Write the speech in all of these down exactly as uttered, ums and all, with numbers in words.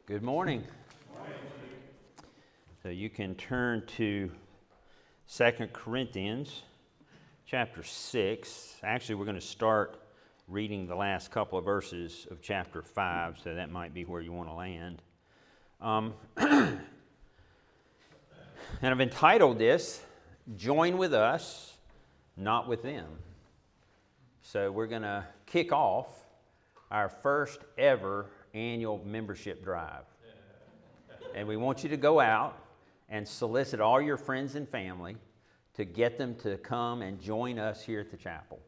Good morning. So you can turn to Second Corinthians chapter six. Actually, we're going to start reading the last couple of verses of chapter five, so that might be where you want to land. Um, and I've entitled this, Join with Us, Not with Them. So we're going to kick off our first ever annual membership drive. And we want you to go out and solicit all your friends and family to get them to come and join us here at the chapel.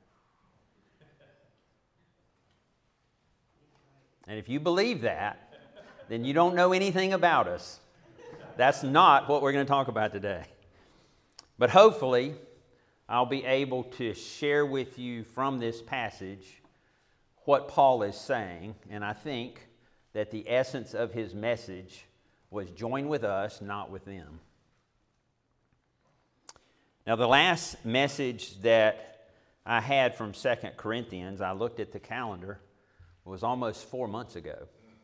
And if you believe that, then you don't know anything about us. That's not what we're going to talk about today. But hopefully, I'll be able to share with you from this passage what Paul is saying, and I think that the essence of his message was join with us, not with them. Now, the last message that I had from Second Corinthians, I looked at the calendar, was almost four months ago.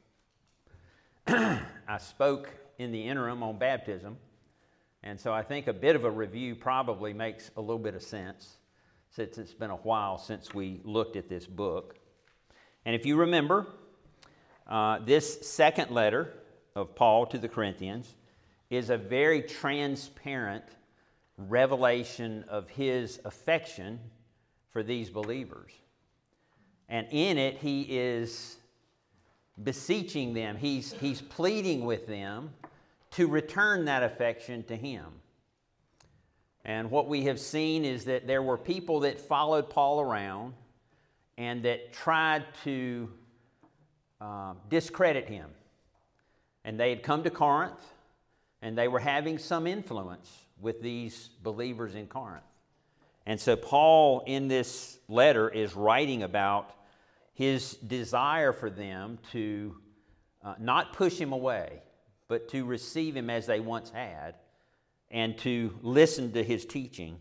I spoke in the interim on baptism, and so I think a bit of a review probably makes a little bit of sense since it's been a while since we looked at this book. And if you remember, uh, this second letter of Paul to the Corinthians is a very transparent revelation of his affection for these believers. And in it, he is beseeching them, he's, he's pleading with them to return that affection to him. And what we have seen is that there were people that followed Paul around and that tried to uh, discredit him. And they had come to Corinth, and they were having some influence with these believers in Corinth. And so Paul, in this letter, is writing about his desire for them to uh, not push him away, but to receive him as they once had, and to listen to his teaching.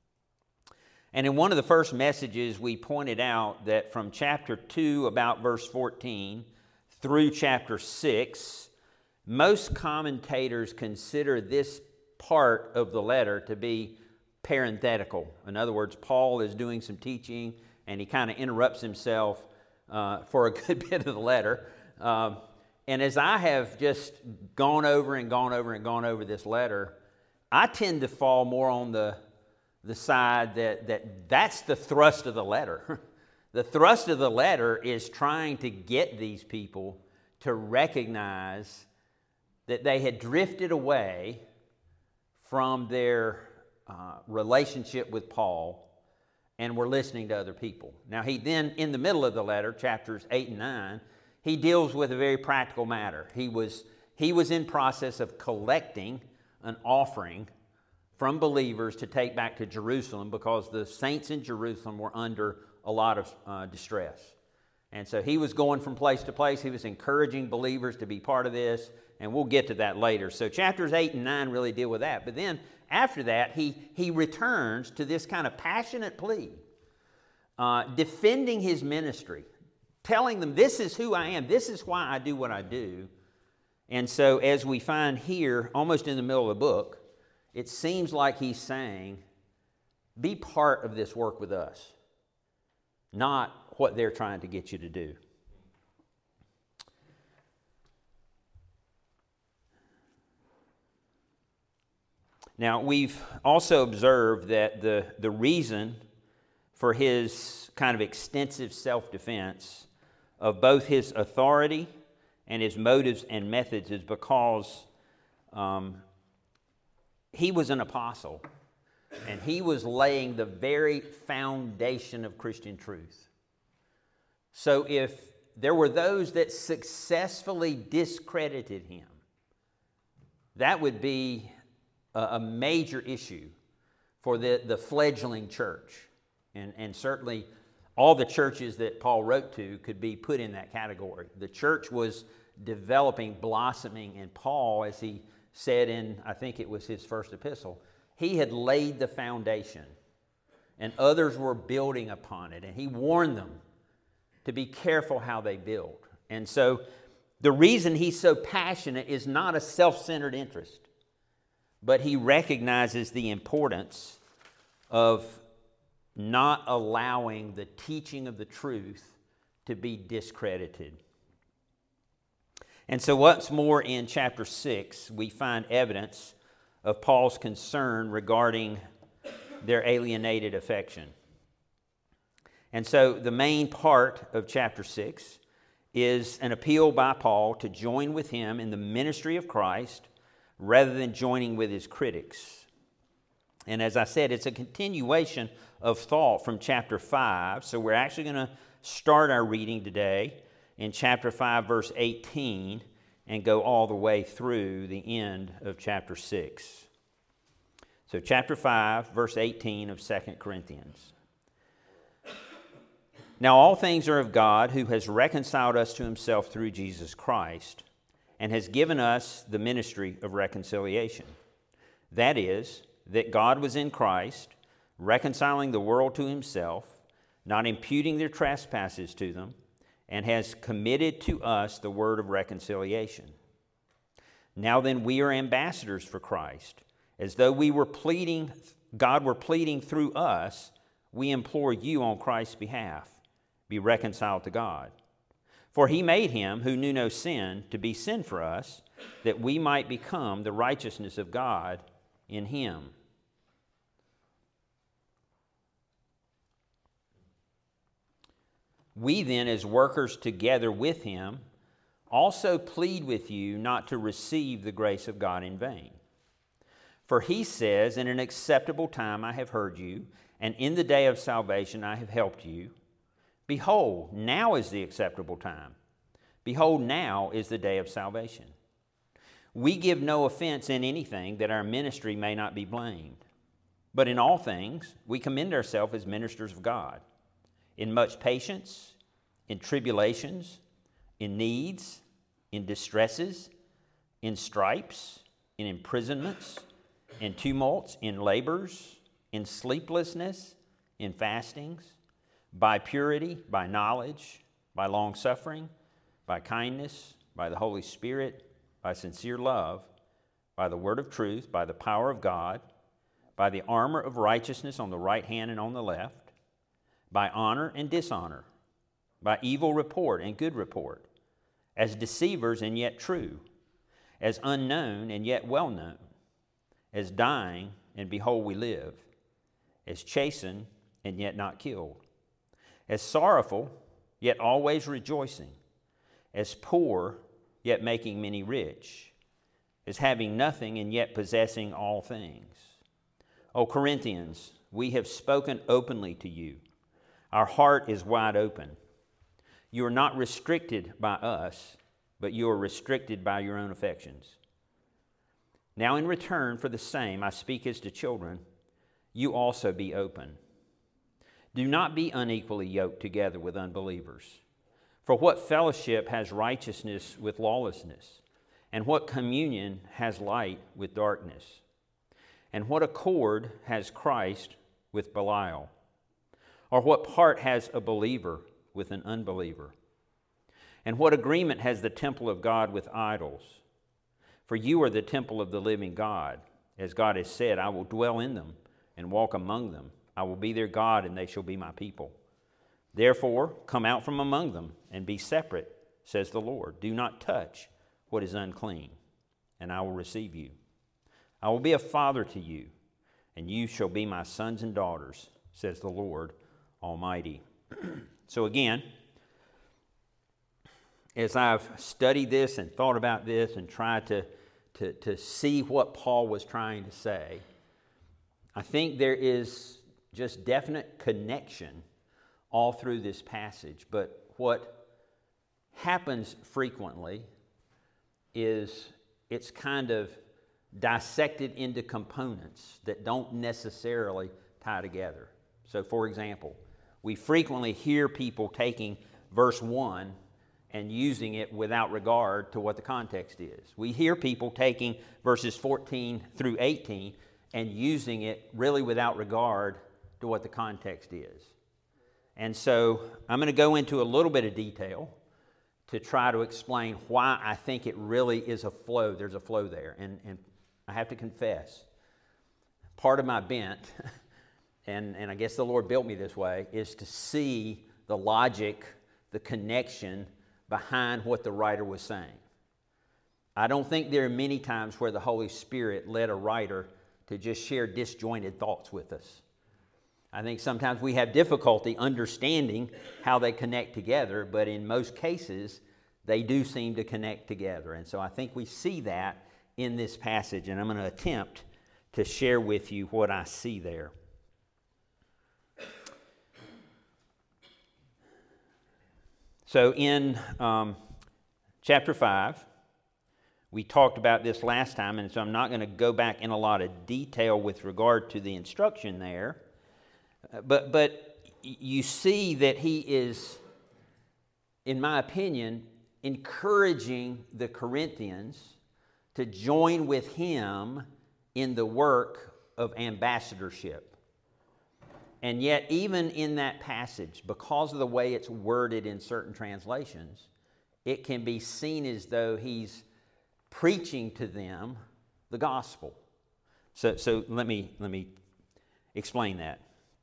And in one of the first messages, we pointed out that from chapter two, about verse fourteen, through chapter six, most commentators consider this part of the letter to be parenthetical. In other words, Paul is doing some teaching, and he kind of interrupts himself uh, for a good bit of the letter. Um, and as I have just gone over and gone over and gone over this letter, I tend to fall more on the the side that, that that's the thrust of the letter. The thrust of the letter is trying to get these people to recognize that they had drifted away from their uh, relationship with Paul and were listening to other people. Now, he then, in the middle of the letter, chapters eight and nine, he deals with a very practical matter. He was, he was in process of collecting an offering from believers to take back to Jerusalem because the saints in Jerusalem were under a lot of uh, distress. And so he was going from place to place. He was encouraging believers to be part of this, and we'll get to that later. So chapters eight and nine really deal with that. But then after that, he, he returns to this kind of passionate plea, uh, defending his ministry, telling them, this is who I am, this is why I do what I do. And so as we find here, almost in the middle of the book, it seems like he's saying, be part of this work with us, not what they're trying to get you to do. Now, we've also observed that the, the reason for his kind of extensive self-defense of both his authority and his motives and methods is because um, he was an apostle, and he was laying the very foundation of Christian truth. So if there were those that successfully discredited him, that would be a, a major issue for the, the fledgling church. And, and certainly all the churches that Paul wrote to could be put in that category. The church was developing, blossoming, and Paul, as he said in, I think it was his first epistle, he had laid the foundation, and others were building upon it, and he warned them to be careful how they build. And so The reason he's so passionate is not a self-centered interest, but he recognizes the importance of not allowing the teaching of the truth to be discredited. And so what's more, in chapter six, we find evidence of Paul's concern regarding their alienated affection. And so the main part of chapter six is an appeal by Paul to join with him in the ministry of Christ rather than joining with his critics. And as I said, it's a continuation of thought from chapter five. So we're actually going to start our reading today in chapter five, verse eighteen, and go all the way through the end of chapter six. So chapter five, verse eighteen of Second Corinthians. Now all things are of God, who has reconciled us to himself through Jesus Christ, and has given us the ministry of reconciliation. That is, that God was in Christ, reconciling the world to himself, not imputing their trespasses to them, and has committed to us the word of reconciliation. Now then, we are ambassadors for Christ. As though we were pleading, God were pleading through us, we implore you on Christ's behalf, be reconciled to God. For he made him who knew no sin to be sin for us, that we might become the righteousness of God in him. We then, as workers together with him, also plead with you not to receive the grace of God in vain. For he says, in an acceptable time I have heard you, and in the day of salvation I have helped you. Behold, now is the acceptable time. Behold, now is the day of salvation. We give no offense in anything, that our ministry may not be blamed. But in all things we commend ourselves as ministers of God, in much patience, in tribulations, in needs, in distresses, in stripes, in imprisonments, in tumults, in labors, in sleeplessness, in fastings, by purity, by knowledge, by long-suffering, by kindness, by the Holy Spirit, by sincere love, by the word of truth, by the power of God, by the armor of righteousness on the right hand and on the left, by honor and dishonor, by evil report and good report, as deceivers and yet true, as unknown and yet well known, as dying and behold we live, as chastened and yet not killed, as sorrowful yet always rejoicing, as poor yet making many rich, as having nothing and yet possessing all things. O Corinthians, we have spoken openly to you. Our heart is wide open. You are not restricted by us, but you are restricted by your own affections. Now in return for the same, I speak as to children, you also be open. Do not be unequally yoked together with unbelievers. For what fellowship has righteousness with lawlessness? And what communion has light with darkness? And what accord has Christ with Belial? Or what part has a believer with an unbeliever? And what agreement has the temple of God with idols? For you are the temple of the living God. As God has said, I will dwell in them and walk among them. I will be their God, and they shall be my people. Therefore, come out from among them and be separate, says the Lord. Do not touch what is unclean, and I will receive you. I will be a father to you, and you shall be my sons and daughters, says the Lord Almighty. So again, as I've studied this and thought about this and tried to, to, to see what Paul was trying to say, I think there is just definite connection all through this passage. But what happens frequently is it's kind of dissected into components that don't necessarily tie together. So for example, we frequently hear people taking verse one and using it without regard to what the context is. We hear people taking verses fourteen through eighteen and using it really without regard to what the context is. And so I'm going to go into a little bit of detail to try to explain why I think it really is a flow. There's a flow there. And, and I have to confess, part of my bent, and, and I guess the Lord built me this way, is to see the logic, the connection behind what the writer was saying. I don't think there are many times where the Holy Spirit led a writer to just share disjointed thoughts with us. I think sometimes we have difficulty understanding how they connect together, but in most cases, they do seem to connect together. And so I think we see that in this passage, and I'm going to attempt to share with you what I see there. So in um, chapter five, we talked about this last time, and so I'm not going to go back in a lot of detail with regard to the instruction there. But but you see that he is, in my opinion, encouraging the Corinthians to join with him in the work of ambassadorship. And yet, even in that passage, because of the way it's worded in certain translations, it can be seen as though he's preaching to them the gospel. So so let me let me explain that.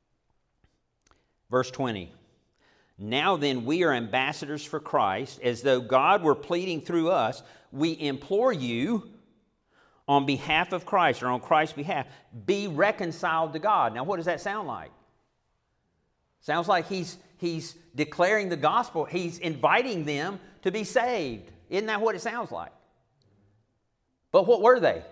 Verse twenty, now then we are ambassadors for Christ, as though God were pleading through us. We implore you on behalf of Christ, or on Christ's behalf, be reconciled to God. Now what does that sound like? Sounds like he's, he's declaring the gospel. He's inviting them to be saved. Isn't that what it sounds like? But what were they?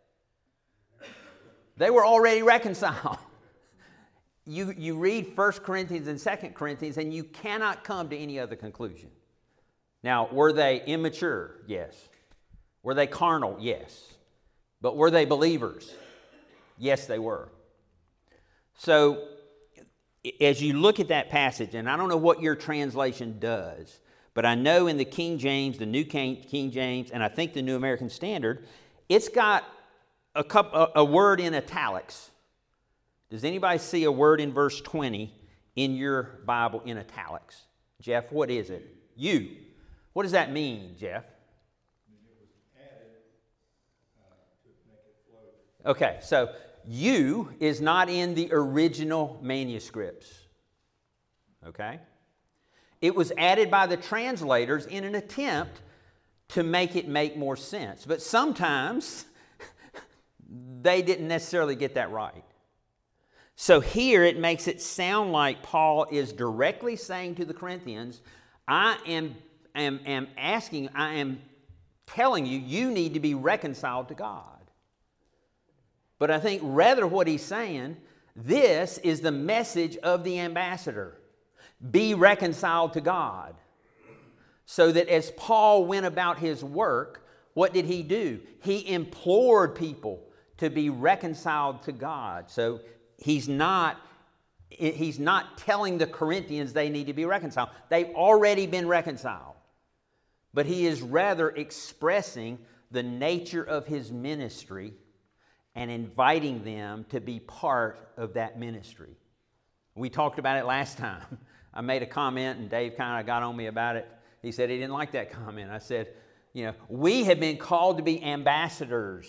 They were already reconciled. You, you read First Corinthians and Second Corinthians, and you cannot come to any other conclusion. Now, were they immature? Yes. Were they carnal? Yes. But were they believers? Yes, they were. So, as you look at that passage, and I don't know what your translation does, but I know in the King James, the New King James, and I think the New American Standard, it's got a, couple, a word in italics. Does anybody see a word in verse twenty in your Bible in italics? Jeff, what is it? You. What does that mean, Jeff? It was added uh, to make it flow. Okay, so you is not in the original manuscripts. Okay? It was added by the translators in an attempt to make it make more sense. But sometimes they didn't necessarily get that right. So here it makes it sound like Paul is directly saying to the Corinthians, I am, am, am asking, I am telling you, you need to be reconciled to God. But I think rather what he's saying, this is the message of the ambassador. Be reconciled to God. So that as Paul went about his work, what did he do? He implored people to be reconciled to God. So he's not, he's not telling the Corinthians they need to be reconciled. They've already been reconciled. But he is rather expressing the nature of his ministry and inviting them to be part of that ministry. We talked about it last time. I made a comment and Dave kind of got on me about it. He said he didn't like that comment. I said, you know, we have been called to be ambassadors.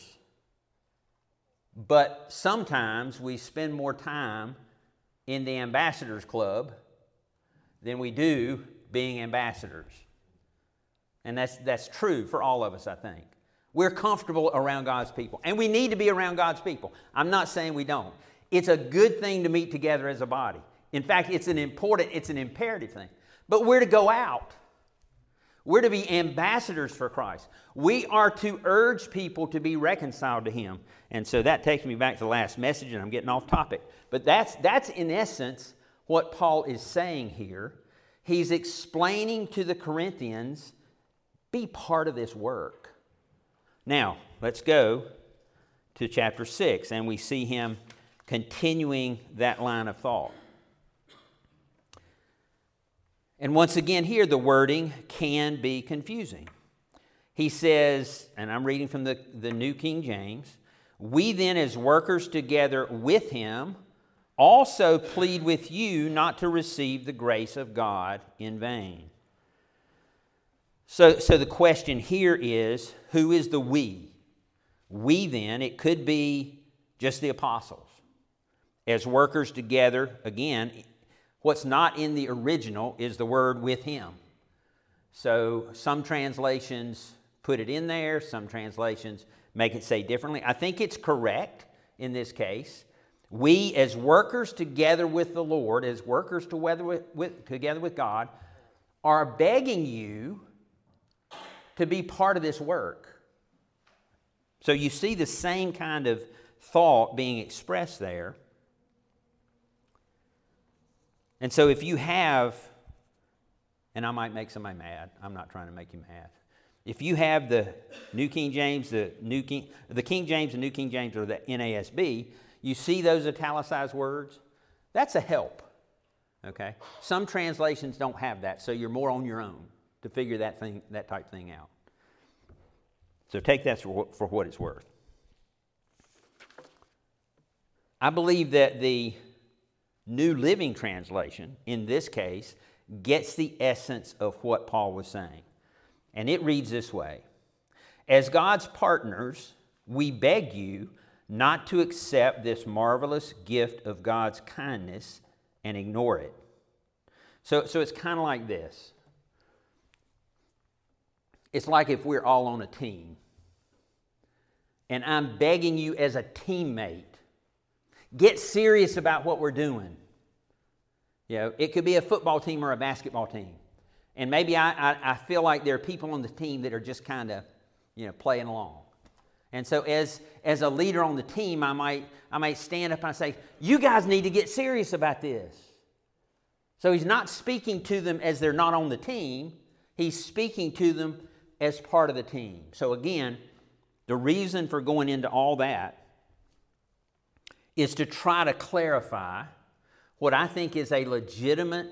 But sometimes we spend more time in the ambassadors club than we do being ambassadors. And that's that's true for all of us, I think. We're comfortable around God's people. And we need to be around God's people. I'm not saying we don't. It's a good thing to meet together as a body. In fact, it's an important, it's an imperative thing. But we're to go out. We're to be ambassadors for Christ. We are to urge people to be reconciled to Him. And so that takes me back to the last message, and I'm getting off topic. But that's, that's in essence what Paul is saying here. He's explaining to the Corinthians, be part of this work. Now, let's go to chapter six, and we see him continuing that line of thought. And once again here, the wording can be confusing. He says, and I'm reading from the, the New King James, we then as workers together with him also plead with you not to receive the grace of God in vain. So, so the question here is, who is the we? We then, it could be just the apostles. As workers together, again, what's not in the original is the word with him. So some translations put it in there, some translations make it say differently. I think it's correct in this case. We as workers together with the Lord, as workers together with, with, together with God, are begging you to be part of this work. So you see the same kind of thought being expressed there. And so if you have, and I might make somebody mad, I'm not trying to make you mad. If you have the New King James, the New King, the King James and New King James, or the N A S B, you see those italicized words? That's a help. Okay? Some translations don't have that, so you're more on your own to figure that thing, that type thing out. So take that for, for what it's worth. I believe that the New Living Translation, in this case, gets the essence of what Paul was saying. And it reads this way: as God's partners, we beg you not to accept this marvelous gift of God's kindness and ignore it. So, so it's kind of like this. It's like if we're all on a team, and I'm begging you as a teammate, get serious about what we're doing. You know, it could be a football team or a basketball team. And maybe I, I, I feel like there are people on the team that are just kind of, you know, playing along. And so as, as a leader on the team, I might, I might stand up and I say, you guys need to get serious about this. So he's not speaking to them as they're not on the team. He's speaking to them as part of the team. So again, the reason for going into all that is to try to clarify what I think is a legitimate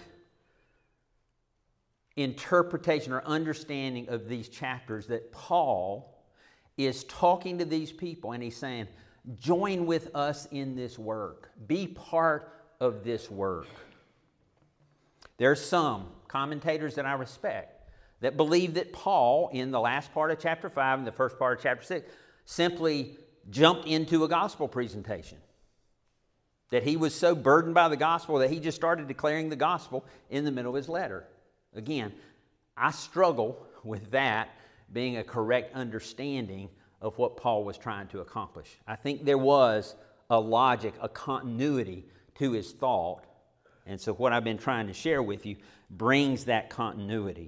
interpretation or understanding of these chapters, that Paul is talking to these people and he's saying, join with us in this work. Be part of this work. There's some commentators that I respect that believe that Paul, in the last part of chapter five and the first part of chapter six, simply jumped into a gospel presentation. That he was so burdened by the gospel that he just started declaring the gospel in the middle of his letter. Again, I struggle with that being a correct understanding of what Paul was trying to accomplish. I think there was a logic, a continuity to his thought. And so what I've been trying to share with you brings that continuity.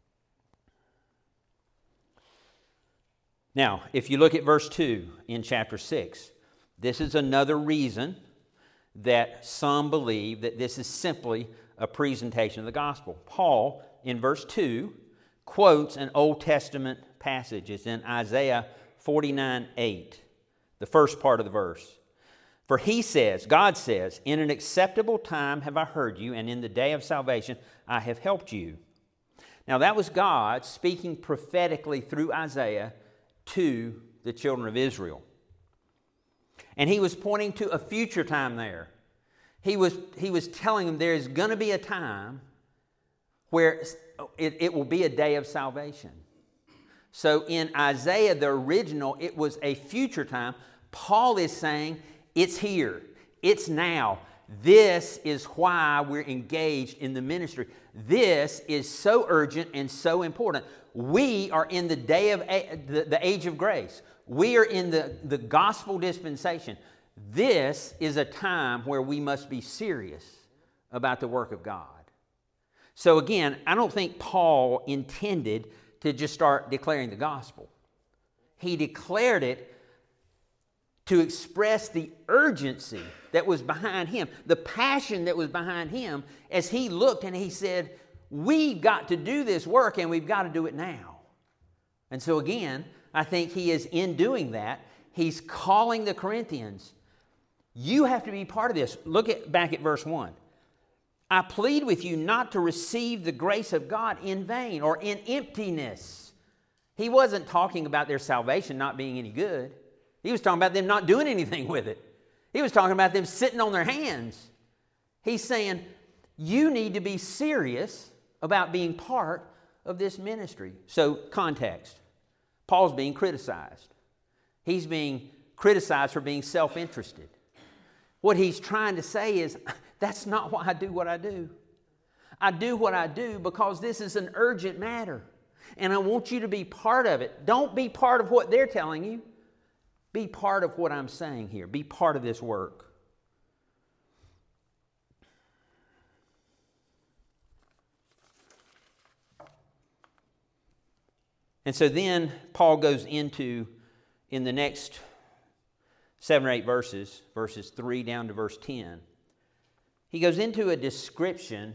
Now, if you look at verse two in chapter six, this is another reason that some believe that this is simply a presentation of the gospel. Paul, in verse two, quotes an Old Testament passage. It's in Isaiah forty-nine eight, the first part of the verse. For he says, God says, in an acceptable time have I heard you, and in the day of salvation I have helped you. Now that was God speaking prophetically through Isaiah to the children of Israel. And he was pointing to a future time there. He was, he was telling them there is going to be a time where it, it will be a day of salvation. So in Isaiah, the original, it was a future time. Paul is saying it's here. It's now. This is why we're engaged in the ministry. This is so urgent and so important. We are in the day of the, the age of grace. We are in the, the gospel dispensation. This is a time where we must be serious about the work of God. So again, I don't think Paul intended to just start declaring the gospel. He declared it to express the urgency that was behind him, the passion that was behind him as he looked and he said, we've got to do this work and we've got to do it now. And so again, I think he is in doing that. He's calling the Corinthians, you have to be part of this. Look at back at verse one. I plead with you not to receive the grace of God in vain or in emptiness. He wasn't talking about their salvation not being any good. He was talking about them not doing anything with it. He was talking about them sitting on their hands. He's saying, you need to be serious about being part of this ministry. So, context. Paul's being criticized. He's being criticized for being self-interested. What he's trying to say is, that's not why I do what I do. I do what I do because this is an urgent matter. And I want you to be part of it. Don't be part of what they're telling you. Be part of what I'm saying here. Be part of this work. And so then Paul goes into, in the next seven or eight verses, verses three down to verse ten, he goes into a description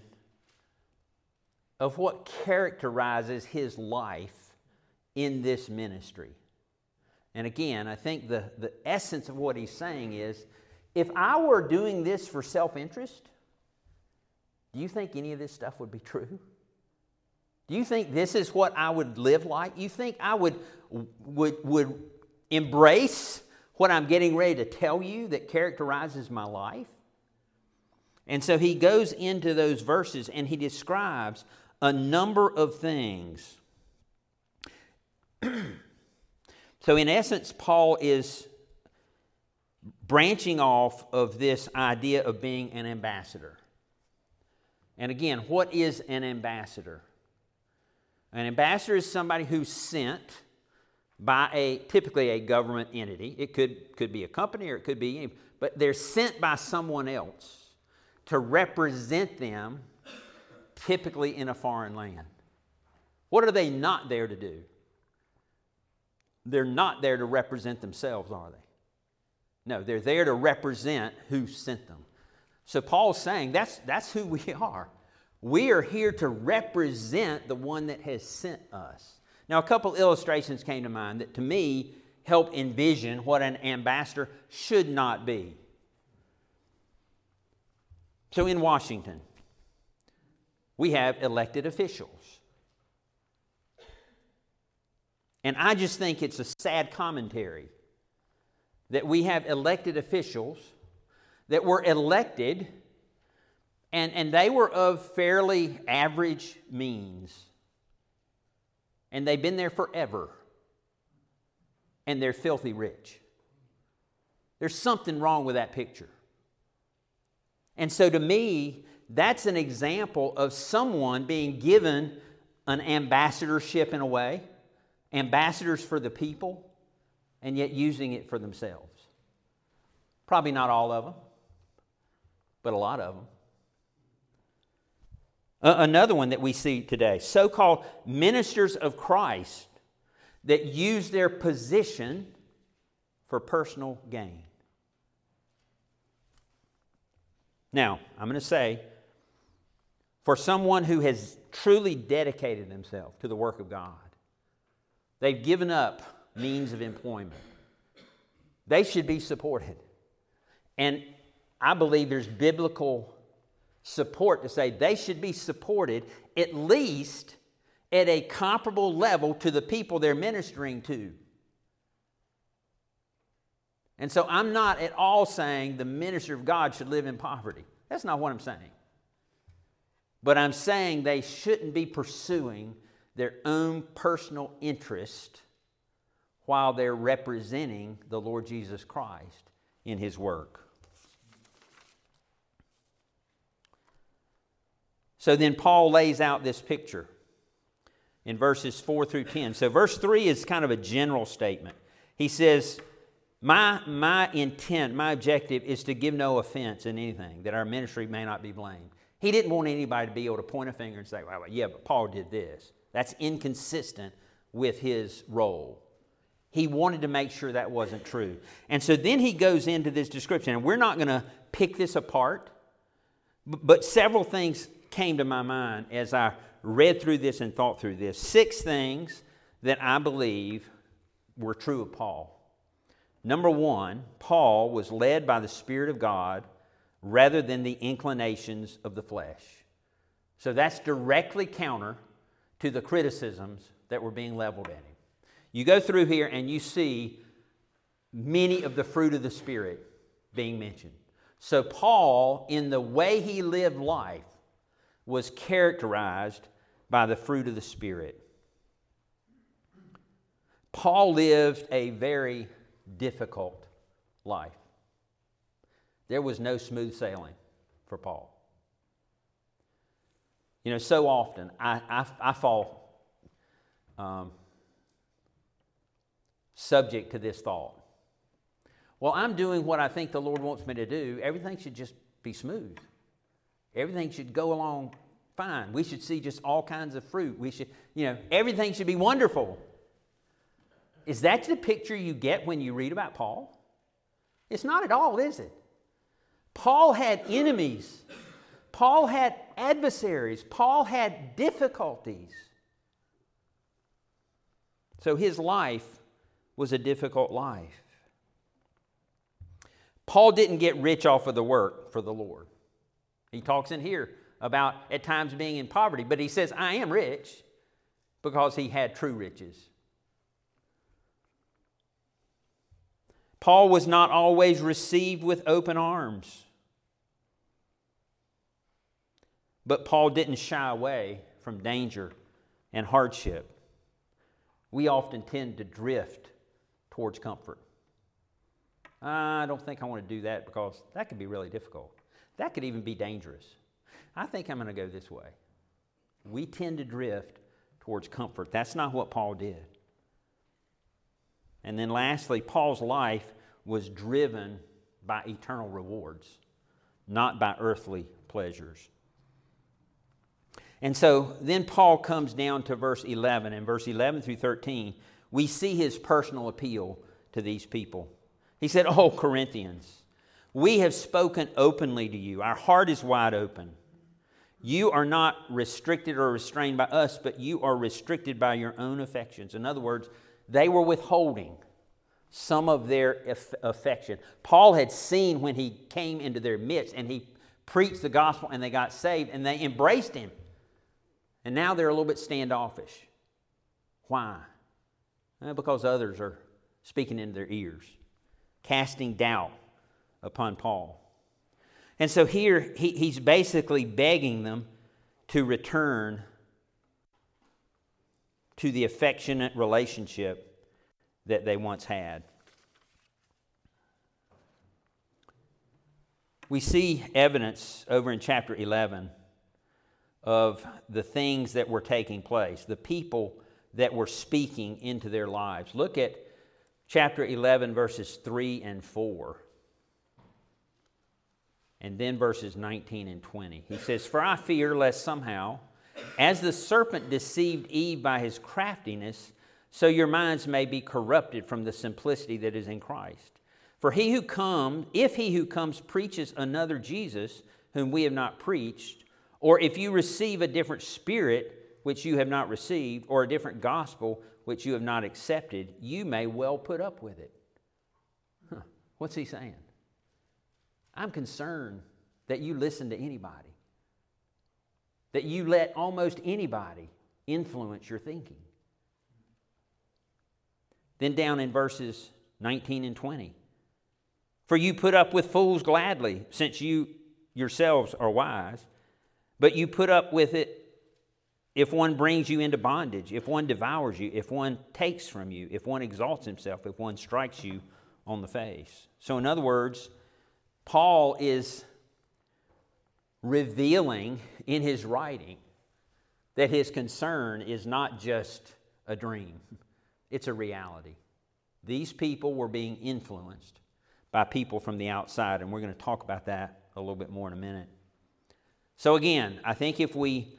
of what characterizes his life in this ministry. And again, I think the, the essence of what he's saying is, if I were doing this for self-interest, do you think any of this stuff would be true? Do you think this is what I would live like? You think I would, would, would embrace what I'm getting ready to tell you that characterizes my life? And so he goes into those verses and he describes a number of things. So in essence, Paul is branching off of this idea of being an ambassador. And again, what is an ambassador? An ambassador is somebody who's sent by a typically a government entity. It could, could be a company or it could be any, but they're sent by someone else to represent them, typically in a foreign land. What are they not there to do? They're not there to represent themselves, are they? No, they're there to represent who sent them. So Paul's saying that's, that's who we are. We are here to represent the one that has sent us. Now, a couple illustrations came to mind that to me help envision what an ambassador should not be. So in Washington, we have elected officials. And I just think it's a sad commentary that we have elected officials that were elected and, and they were of fairly average means. And they've been there forever. And they're filthy rich. There's something wrong with that picture. And so to me, that's an example of someone being given an ambassadorship in a way, ambassadors for the people, and yet using it for themselves. Probably not all of them, but a lot of them. Uh, another one that we see today, so-called ministers of Christ that use their position for personal gain. Now, I'm going to say, for someone who has truly dedicated themselves to the work of God, they've given up means of employment, they should be supported. And I believe there's biblical support to say they should be supported at least at a comparable level to the people they're ministering to. And so I'm not at all saying the minister of God should live in poverty. That's not what I'm saying. But I'm saying they shouldn't be pursuing their own personal interest while they're representing the Lord Jesus Christ in His work. So then Paul lays out this picture in verses four through ten. So verse three is kind of a general statement. He says, my, my intent, my objective is to give no offense in anything, that our ministry may not be blamed. He didn't want anybody to be able to point a finger and say, well, yeah, but Paul did this. That's inconsistent with his role. He wanted to make sure that wasn't true. And so then he goes into this description, and we're not going to pick this apart, but several things came to my mind as I read through this and thought through this. Six things that I believe were true of Paul. Number one, Paul was led by the Spirit of God rather than the inclinations of the flesh. So that's directly counter to the criticisms that were being leveled at him. You go through here and you see many of the fruit of the Spirit being mentioned. So Paul, in the way he lived life, was characterized by the fruit of the Spirit. Paul lived a very difficult life. There was no smooth sailing for Paul. You know, so often I, I, I fall um, subject to this thought. Well, I'm doing what I think the Lord wants me to do. Everything should just be smooth. Everything should go along fine. We should see just all kinds of fruit. We should, you know, everything should be wonderful. Is that the picture you get when you read about Paul? It's not at all, is it? Paul had enemies. Paul had adversaries. Paul had difficulties. So his life was a difficult life. Paul didn't get rich off of the work for the Lord. He talks in here about at times being in poverty, but he says, I am rich because he had true riches. Paul was not always received with open arms. But Paul didn't shy away from danger and hardship. We often tend to drift towards comfort. I don't think I want to do that because that could be really difficult. That could even be dangerous. I think I'm going to go this way. We tend to drift towards comfort. That's not what Paul did. And then lastly, Paul's life was driven by eternal rewards, not by earthly pleasures. And so then Paul comes down to verse eleven. In verse eleven through thirteen, we see his personal appeal to these people. He said, "Oh, Corinthians, we have spoken openly to you. Our heart is wide open. You are not restricted or restrained by us, but you are restricted by your own affections." In other words, they were withholding some of their affection. Paul had seen when he came into their midst and he preached the gospel and they got saved and they embraced him. And now they're a little bit standoffish. Why? Well, because others are speaking into their ears, casting doubt upon Paul. And so here he, he's basically begging them to return to the affectionate relationship that they once had. We see evidence over in chapter eleven of the things that were taking place, the people that were speaking into their lives. Look at chapter eleven, verses three and four. And then verses nineteen and twenty. He says, "For I fear lest somehow, as the serpent deceived Eve by his craftiness, so your minds may be corrupted from the simplicity that is in Christ. For he who comes, if he who comes preaches another Jesus, whom we have not preached, or if you receive a different spirit which you have not received, or a different gospel which you have not accepted, you may well put up with it." Huh. What's he saying? I'm concerned that you listen to anybody, that you let almost anybody influence your thinking. Then down in verses nineteen and twenty. "For you put up with fools gladly, since you yourselves are wise. But you put up with it if one brings you into bondage, if one devours you, if one takes from you, if one exalts himself, if one strikes you on the face." So in other words, Paul is revealing in his writing that his concern is not just a dream. It's a reality. These people were being influenced by people from the outside, and we're going to talk about that a little bit more in a minute. So again, I think if we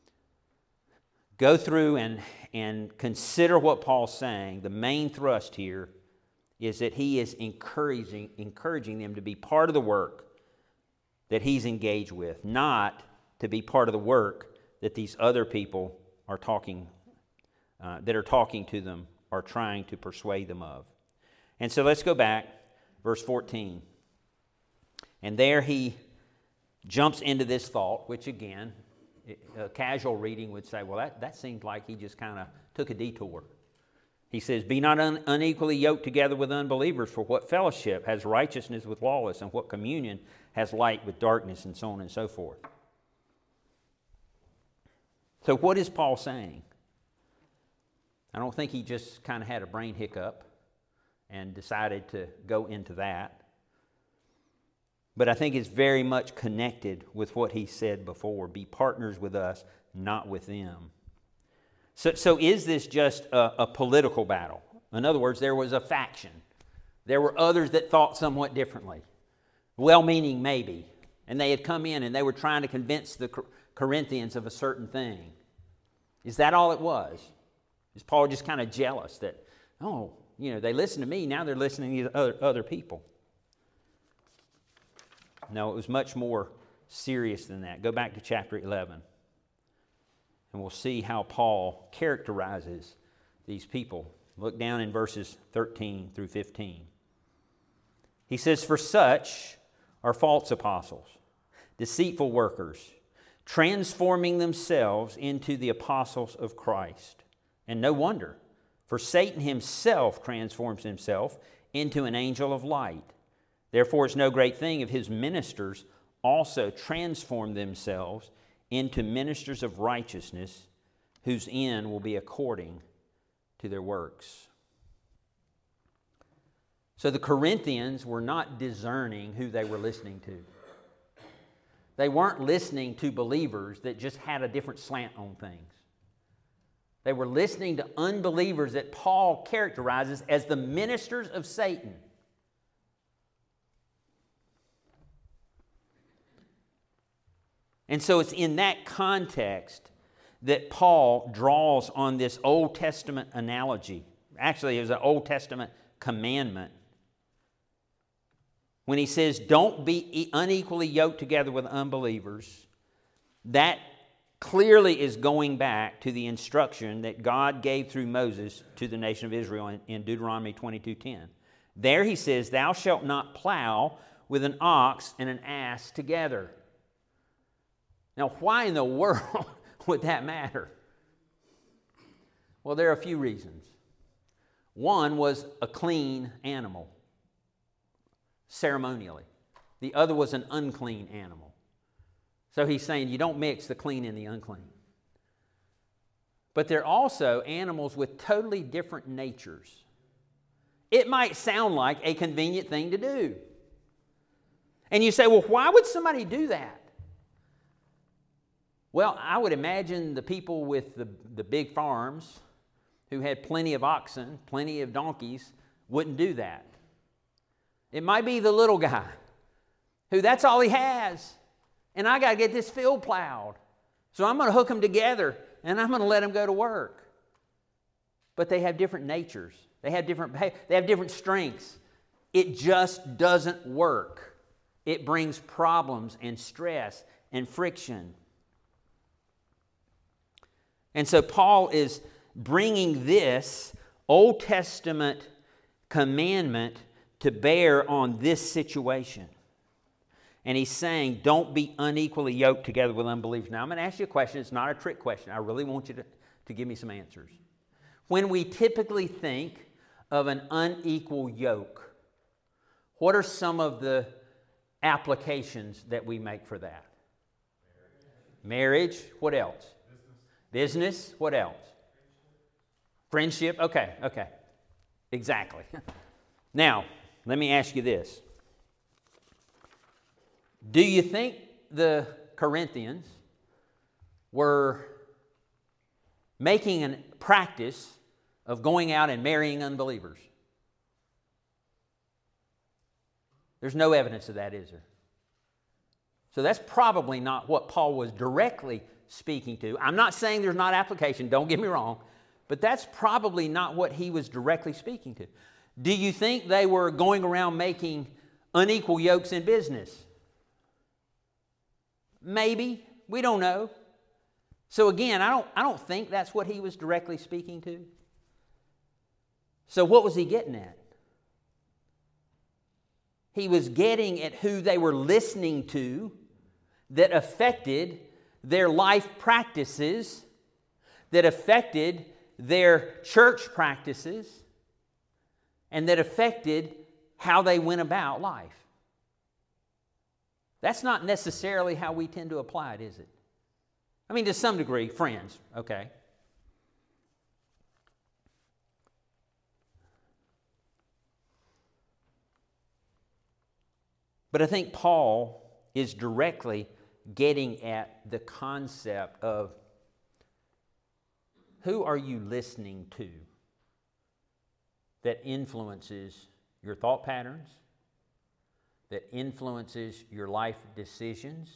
go through and, and consider what Paul's saying, the main thrust here is that he is encouraging, encouraging them to be part of the work that he's engaged with, not to be part of the work that these other people are talking, uh, that are talking to them, are trying to persuade them of. And so let's go back, verse fourteen. And there he jumps into this thought, which again, a casual reading would say, well, that, that seems like he just kind of took a detour. He says, "Be not un- unequally yoked together with unbelievers, for what fellowship has righteousness with lawless, and what communion has light with darkness," and so on and so forth. So what is Paul saying? I don't think he just kind of had a brain hiccup and decided to go into that. But I think it's very much connected with what he said before. Be partners with us, not with them. So, so is this just a, a political battle? In other words, there was a faction. There were others that thought somewhat differently. Well-meaning maybe. And they had come in and they were trying to convince the Corinthians of a certain thing. Is that all it was? Is Paul just kind of jealous that, oh, you know, they listen to me, now they're listening to other, other people? No, it was much more serious than that. Go back to chapter eleven, and we'll see how Paul characterizes these people. Look down in verses thirteen through fifteen. He says, "For such are false apostles, deceitful workers, transforming themselves into the apostles of Christ. And no wonder, for Satan himself transforms himself into an angel of light. Therefore, it's no great thing if his ministers also transform themselves into ministers of righteousness, whose end will be according to their works." So the Corinthians were not discerning who they were listening to. They weren't listening to believers that just had a different slant on things. They were listening to unbelievers that Paul characterizes as the ministers of Satan. And so it's in that context that Paul draws on this Old Testament analogy. Actually, it was an Old Testament commandment. When he says, don't be unequally yoked together with unbelievers, that clearly is going back to the instruction that God gave through Moses to the nation of Israel in, in Deuteronomy twenty-two ten. There he says, "Thou shalt not plow with an ox and an ass together." Now, why in the world would that matter? Well, there are a few reasons. One was a clean animal, ceremonially. The other was an unclean animal. So he's saying you don't mix the clean and the unclean. But they're also animals with totally different natures. It might sound like a convenient thing to do. And you say, well, why would somebody do that? Well, I would imagine the people with the, the big farms who had plenty of oxen, plenty of donkeys, wouldn't do that. It might be the little guy who that's all he has. And I got to get this field plowed. So I'm going to hook them together and I'm going to let them go to work. But they have different natures. They have different, they have different strengths. It just doesn't work. It brings problems and stress and friction. And so Paul is bringing this Old Testament commandment to bear on this situation. And he's saying, don't be unequally yoked together with unbelievers. Now, I'm going to ask you a question. It's not a trick question. I really want you to, to give me some answers. When we typically think of an unequal yoke, what are some of the applications that we make for that? Marriage. Marriage. What else? Business. Business. What else? Friendship. Okay, okay. Exactly. Now, let me ask you this. Do you think the Corinthians were making a practice of going out and marrying unbelievers? There's no evidence of that, is there? So that's probably not what Paul was directly speaking to. I'm not saying there's not application, don't get me wrong, but that's probably not what he was directly speaking to. Do you think they were going around making unequal yokes in business? Maybe. We don't know. So again, I don't, I don't think that's what he was directly speaking to. So what was he getting at? He was getting at who they were listening to that affected their life practices, that affected their church practices, and that affected how they went about life. That's not necessarily how we tend to apply it, is it? I mean, to some degree, friends, okay? But I think Paul is directly getting at the concept of who are you listening to that influences your thought patterns, that influences your life decisions?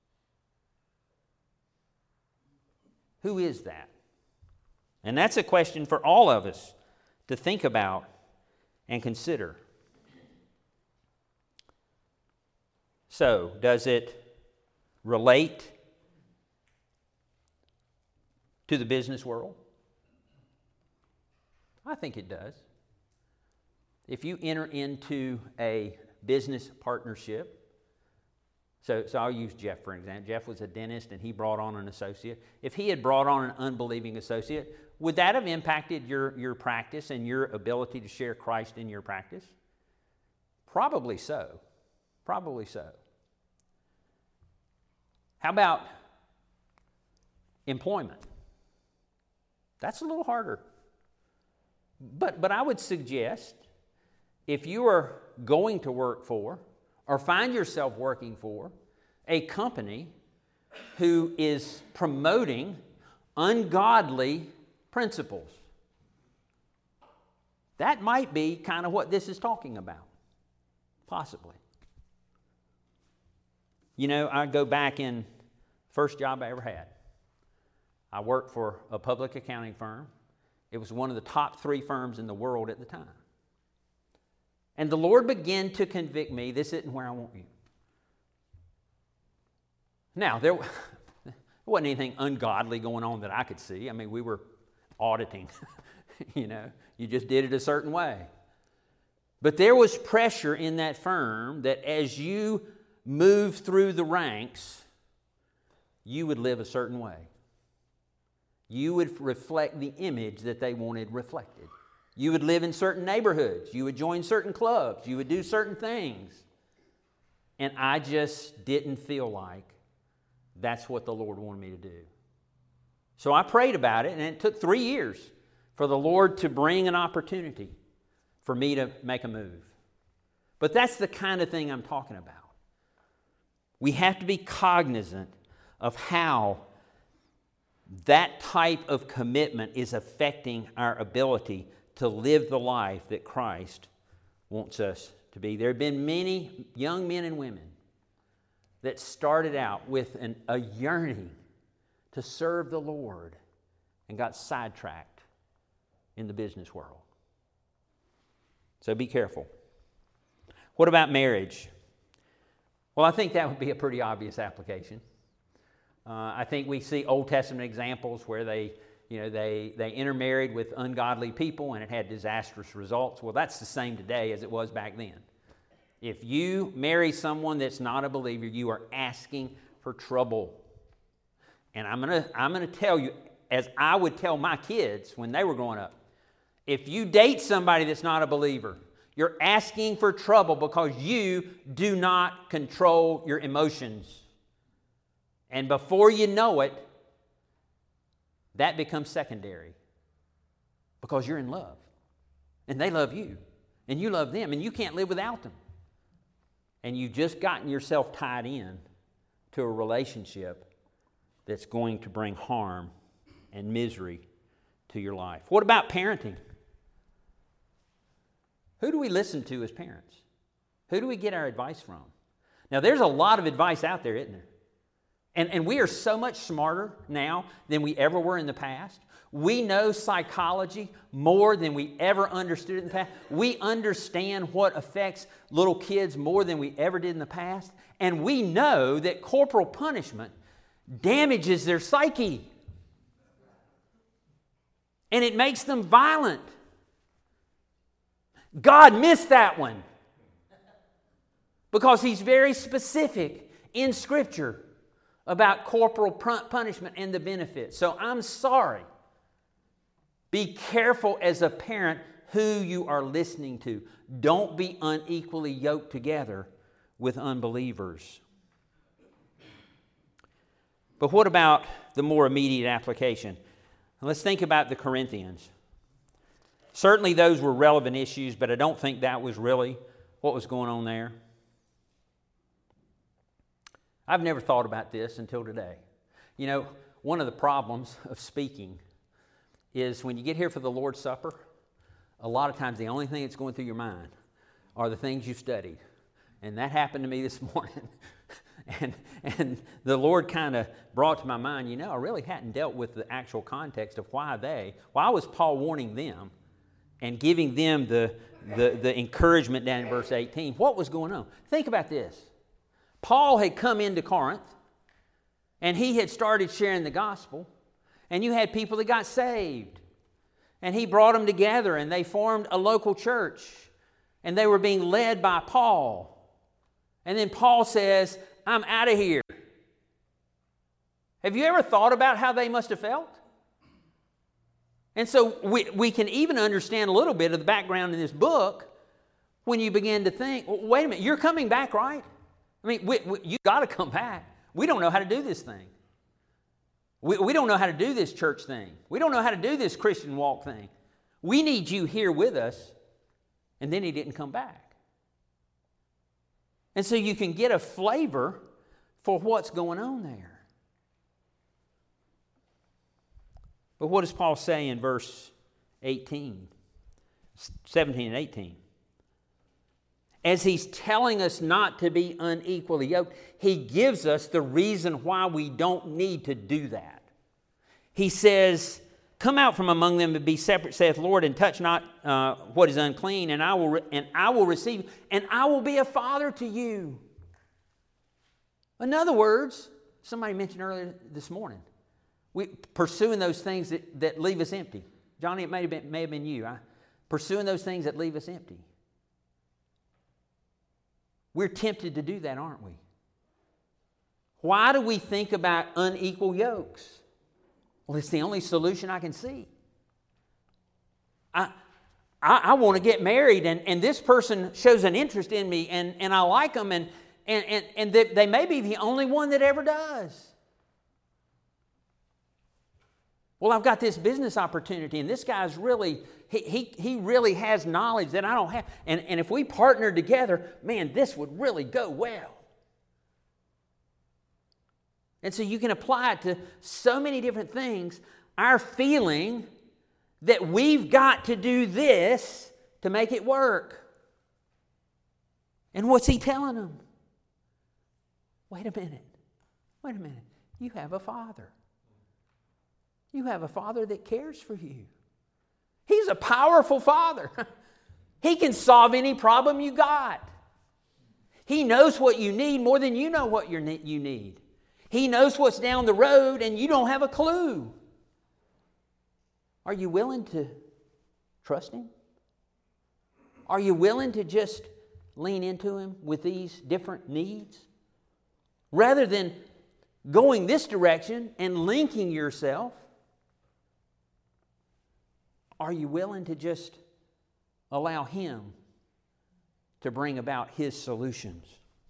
Who is that? And that's a question for all of us to think about and consider. So, does it relate to the business world? I think it does. If you enter into a business partnership, so, so I'll use Jeff for example. Jeff was a dentist and he brought on an associate. If he had brought on an unbelieving associate, would that have impacted your, your practice and your ability to share Christ in your practice? Probably so. Probably so. How about employment? That's a little harder. But, but I would suggest if you are going to work for or find yourself working for a company who is promoting ungodly principles, that might be kind of what this is talking about, possibly. You know, I go back in first job I ever had. I worked for a public accounting firm. It was one of the top three firms in the world at the time. And the Lord began to convict me, this isn't where I want you. Now, there wasn't anything ungodly going on that I could see. I mean, we were auditing. You know, you just did it a certain way. But there was pressure in that firm that as you moved through the ranks, you would live a certain way. You would reflect the image that they wanted reflected. You would live in certain neighborhoods. You would join certain clubs. You would do certain things. And I just didn't feel like that's what the Lord wanted me to do. So I prayed about it, and it took three years for the Lord to bring an opportunity for me to make a move. But that's the kind of thing I'm talking about. We have to be cognizant of how that type of commitment is affecting our ability to live the life that Christ wants us to be. There have been many young men and women that started out with an, a yearning to serve the Lord and got sidetracked in the business world. So be careful. What about marriage? Well, I think that would be a pretty obvious application. Uh, I think we see Old Testament examples where they, you know, they, they intermarried with ungodly people and it had disastrous results. Well, that's the same today as it was back then. If you marry someone that's not a believer, you are asking for trouble. And I'm gonna, I'm gonna tell you, as I would tell my kids when they were growing up, if you date somebody that's not a believer, you're asking for trouble because you do not control your emotions. And before you know it, that becomes secondary because you're in love. And they love you. And you love them. And you can't live without them. And you've just gotten yourself tied in to a relationship that's going to bring harm and misery to your life. What about parenting? Who do we listen to as parents? Who do we get our advice from? Now, there's a lot of advice out there, isn't there? And, and we are so much smarter now than we ever were in the past. We know psychology more than we ever understood in the past. We understand what affects little kids more than we ever did in the past. And we know that corporal punishment damages their psyche. And it makes them violent. God missed that one. Because He's very specific in Scripture about corporal punishment and the benefits. So I'm sorry. Be careful as a parent who you are listening to. Don't be unequally yoked together with unbelievers. But what about the more immediate application? Let's think about the Corinthians. Certainly those were relevant issues, but I don't think that was really what was going on there. I've never thought about this until today. You know, one of the problems of speaking is when you get here for the Lord's Supper, a lot of times the only thing that's going through your mind are the things you've studied. And that happened to me this morning. and and the Lord kind of brought to my mind, you know, I really hadn't dealt with the actual context of why they, why was Paul warning them and giving them the, the, the encouragement down in verse eighteen? What was going on? Think about this. Paul had come into Corinth, and he had started sharing the gospel, and you had people that got saved. And he brought them together, and they formed a local church, and they were being led by Paul. And then Paul says, I'm out of here. Have you ever thought about how they must have felt? And so we, we can even understand a little bit of the background in this book when you begin to think, well, wait a minute, you're coming back, right? I mean, we, we, you got to come back. We don't know how to do this thing. We, we don't know how to do this church thing. We don't know how to do this Christian walk thing. We need you here with us. And then he didn't come back. And so you can get a flavor for what's going on there. But what does Paul say in verse eighteen, seventeen and eighteen? As he's telling us not to be unequally yoked, he gives us the reason why we don't need to do that. He says, come out from among them and be separate, saith the Lord, and touch not uh, what is unclean, and I will re- and I will receive, and I will be a father to you. In other words, somebody mentioned earlier this morning, we pursuing those things that, that leave us empty. Johnny, it may have been, may have been you. I, pursuing those things that leave us empty. We're tempted to do that, aren't we? Why do we think about unequal yokes? Well, it's the only solution I can see. I, I, I want to get married, and, and this person shows an interest in me, and, and I like them, and, and, and, and they, they may be the only one that ever does. Well, I've got this business opportunity, and this guy's really, he, he, he really has knowledge that I don't have. And, and if we partnered together, man, this would really go well. And so you can apply it to so many different things. Our feeling that we've got to do this to make it work. And what's he telling them? Wait a minute. Wait a minute. You have a father. You have a father that cares for you. He's a powerful father. He can solve any problem you got. He knows what you need more than you know what you need. He knows what's down the road and you don't have a clue. Are you willing to trust him? Are you willing to just lean into him with these different needs? Rather than going this direction and linking yourself, are you willing to just allow him to bring about his solutions?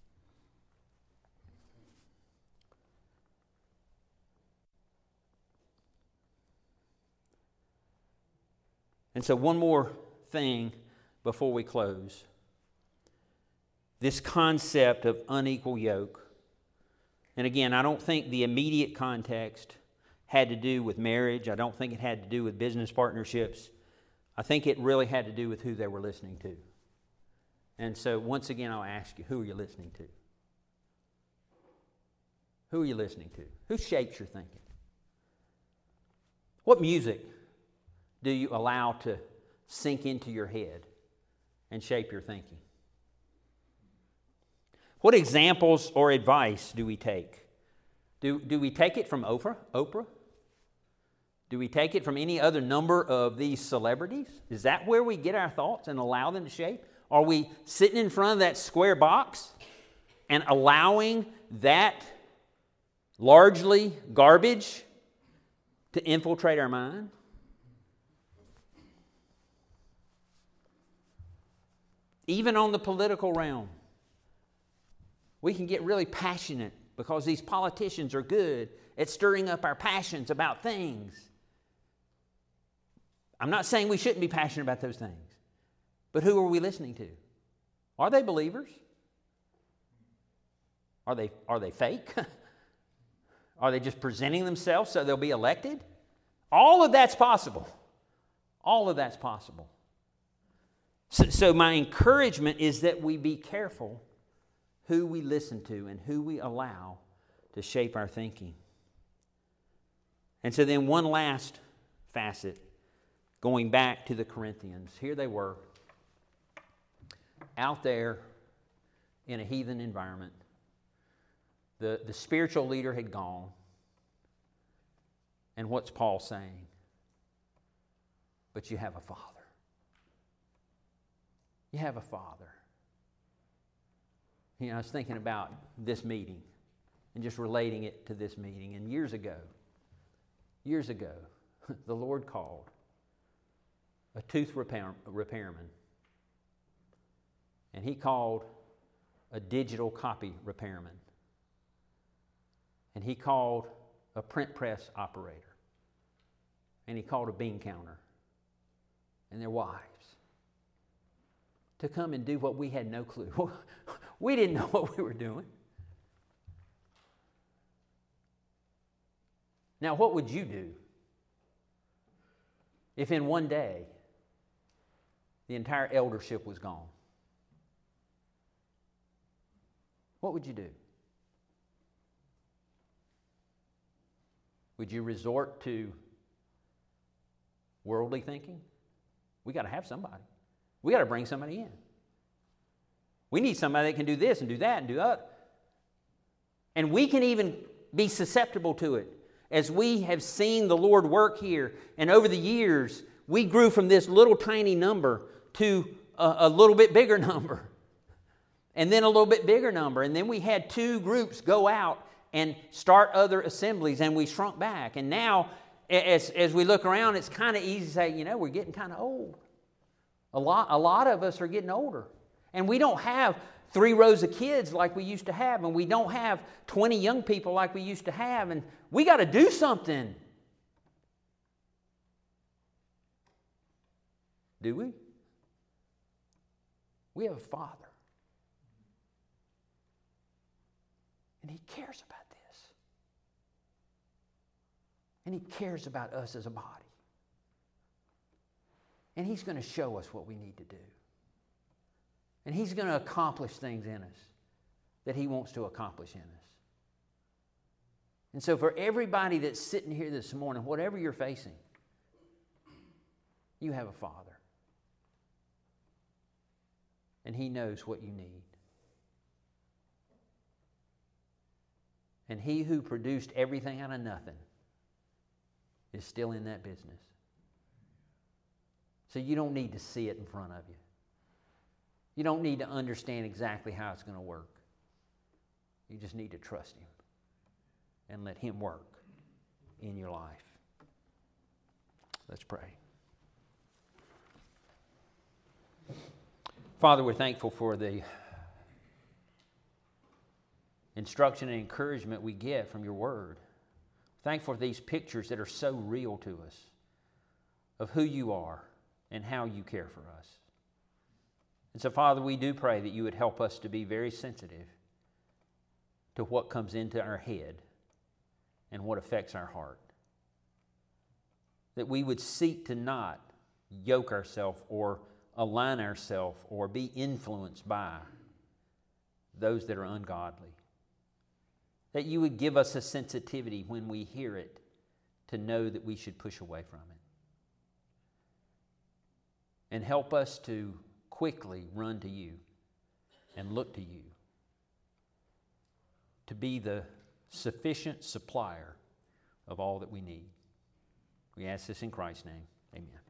And so one more thing before we close. This concept of unequal yoke. And again, I don't think the immediate context had to do with marriage. I don't think it had to do with business partnerships. I think it really had to do with who they were listening to. And so once again, I'll ask you, who are you listening to? Who are you listening to? Who shapes your thinking? What music do you allow to sink into your head and shape your thinking? What examples or advice do we take? Do, do we take it from Oprah? Oprah? Do we take it from any other number of these celebrities? Is that where we get our thoughts and allow them to shape? Are we sitting in front of that square box and allowing that largely garbage to infiltrate our mind? Even on the political realm, we can get really passionate because these politicians are good at stirring up our passions about things. I'm not saying we shouldn't be passionate about those things, but who are we listening to? Are they believers? Are they, are they fake? Are they just presenting themselves so they'll be elected? All of that's possible. All of that's possible. So, so my encouragement is that we be careful who we listen to and who we allow to shape our thinking. And so then one last facet, going back to the Corinthians. Here they were, out there in a heathen environment. The, the spiritual leader had gone. And what's Paul saying? But you have a Father. You have a Father. You know, I was thinking about this meeting and just relating it to this meeting. And years ago, years ago, the Lord called a tooth repair, repairman. And He called a digital copy repairman. And He called a print press operator. And He called a bean counter and their wives to come and do what we had no clue. We didn't know what we were doing. Now, what would you do if in one day the entire eldership was gone? What would you do? Would you resort to worldly thinking? We got to have somebody. We got to bring somebody in. We need somebody that can do this and do that and do that. And we can even be susceptible to it. As we have seen the Lord work here, and over the years, we grew from this little tiny number to a, a little bit bigger number. And then a little bit bigger number. And then we had two groups go out and start other assemblies, and we shrunk back. And now, as, as we look around, it's kind of easy to say, you know, we're getting kind of old. A lot, a lot of us are getting older. And we don't have three rows of kids like we used to have, and we don't have twenty young people like we used to have, and we got to do something. Do we? We have a Father. And He cares about this. And He cares about us as a body. And He's going to show us what we need to do. And He's going to accomplish things in us that He wants to accomplish in us. And so for everybody that's sitting here this morning, whatever you're facing, you have a Father. And He knows what you need. And He who produced everything out of nothing is still in that business. So you don't need to see it in front of you. You don't need to understand exactly how it's going to work. You just need to trust Him and let Him work in your life. Let's pray. Father, we're thankful for the instruction and encouragement we get from your word. Thankful for these pictures that are so real to us of who you are and how you care for us. And so, Father, we do pray that you would help us to be very sensitive to what comes into our head and what affects our heart. That we would seek to not yoke ourselves or align ourselves or be influenced by those that are ungodly. That you would give us a sensitivity when we hear it to know that we should push away from it. And help us to quickly run to you and look to you to be the sufficient supplier of all that we need. We ask this in Christ's name. Amen.